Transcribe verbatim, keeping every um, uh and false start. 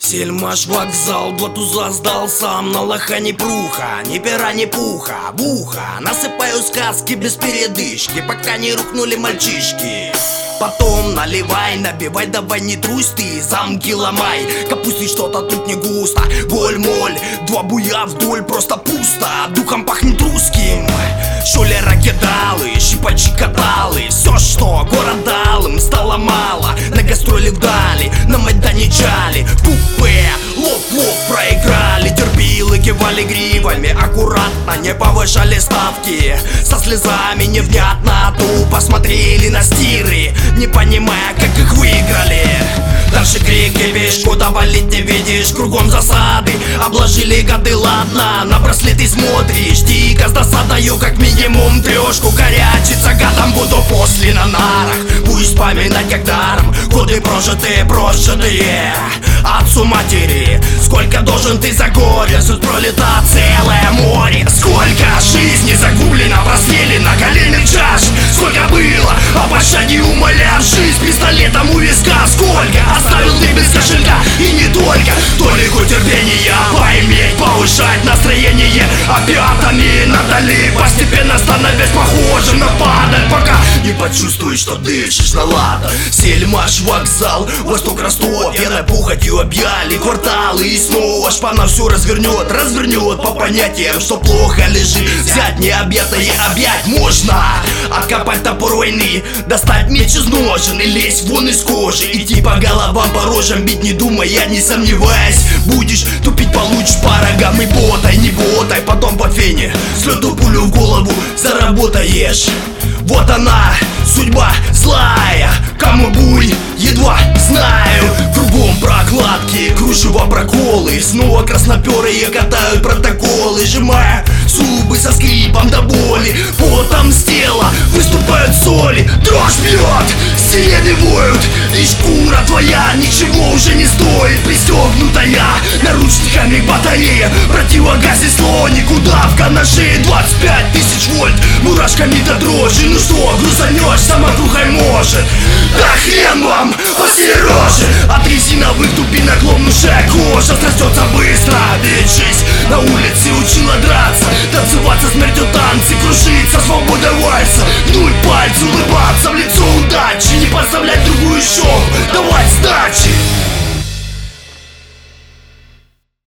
Сельмаш вокзал, два туза сдал сам. На лоха ни пруха, ни пера, ни пуха. В ухо насыпаю сказки без передышки, пока не рухнули мальчишки. Потом наливай, набивай, давай не трусь ты, замки ломай. Капусти что-то тут не густо, голь-моль, два буя вдоль, просто пусто. Духом пахнет русским. Шулера кидалы, щипачи каталы. Все, что город дал им, стало мало. На гастроли вдали, на Майдане чали. В купе лоб-лоб проиграли. Терпилы кивали гривами, аккуратно не повышали ставки. Со слезами невнятно тупо смотрели на стиры, не понимая, как их выиграли. Дальше крики, вишь, куда валить не видишь. Кругом засады, обложили годы, ладно. На браслеты смотришь, дико с досадою, как минимум трешку корячиться. Гадом буду после на нарах, пусть вспоминать как даром. Годы прожитые, прожитые отцу матери. Сколько должен ты за горе, суд пролета целое море. Сколько жизни загублено, прострелено коленных чаш. Сколько было, о пощаде умоляв, жизнь пистолетом у виска. Сколько оставил ты без кошелька, и не только. Толику терпения поиметь, повышать настроение опятами надали, постепенно становясь похожим на падаль, пока не почувствуешь, что дышишь на ладан. Сельмаш вокзал, Восток, Ростов, пьяной пухотью объяли кварталы. И снова шпана все развернет, развернет по понятиям, что плохо лежит. Взять необъятное объять можно, откопать топор войны, достать меч из ножен и лезть вон из кожи. Идти по головам, по рожам бить, не думая, не сомневаясь. Будешь тупить, получишь по рогам. И ботай, не ботай, потом по фене слету пулю в голову заработаешь. Вот она, судьба злая, кому буй, едва знаю. Кругом прокладки, кружево проколы. Снова красноперые катают протоколы, сжимая зубы со скрипом до боли. Потом с тела выступают соли. Дрожь бьет, сирены воют, и шкура твоя ничего уже не стоит. Пристегнутая наручниками батарея, противогаз и сло, никудавка на шее. Двадцать пять тысяч вольт, мурашками до дрожи. Ну что, грузанешь, самокрухой может. Да хрен вам посероже. От резиновых дубинок ломнувшая кожа срастется быстро. Ведь жизнь на улице учила драться.